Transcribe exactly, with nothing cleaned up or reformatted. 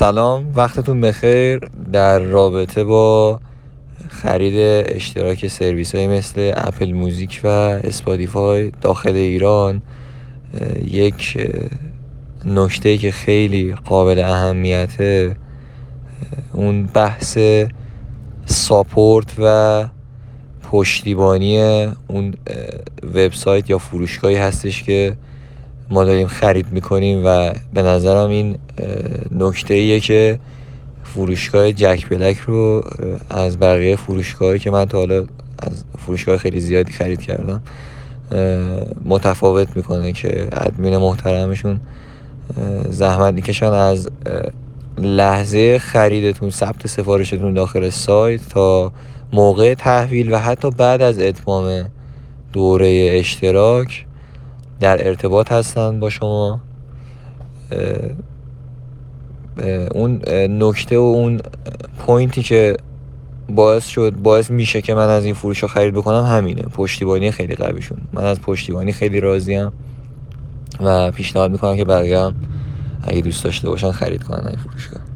سلام، وقتتون بخیر. در رابطه با خرید اشتراک سرویس های مثل اپل موزیک و اسپاتیفای داخل ایران، یک نکته که خیلی قابل اهمیته اون بحث ساپورت و پشتیبانی اون وبسایت یا فروشگاهی هستش که ما داریم خرید میکنیم و به نظرم این نکته ایه که فروشگاه جک بلک رو از بقیه فروشگاهی که من تا حالا از فروشگاه خیلی زیادی خرید کردم متفاوت میکنه که ادمین محترمشون زحمت میکشن از لحظه خریدتون، ثبت سفارشتون داخل سایت تا موقع تحویل و حتی بعد از اتمام دوره اشتراک در ارتباط هستن با شما. اون نکته و اون پوینتی که باعث شد باعث میشه که من از این فروش رو خرید بکنم همینه، پشتیبانی خیلی قویشون. من از پشتیبانی خیلی راضیم و پیشنهاد میکنم که بقیه هم اگه دوست داشته باشن خرید کنن این فروشگاه.